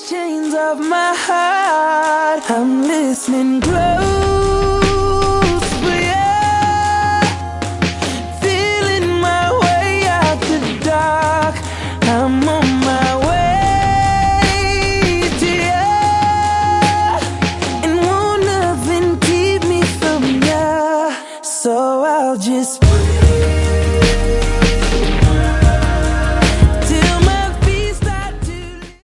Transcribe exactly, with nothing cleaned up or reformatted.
chains of my heart. I'm listening close for you, feeling my way out the dark. I'm on my way to you, and won't nothing keep me from you. So I'll just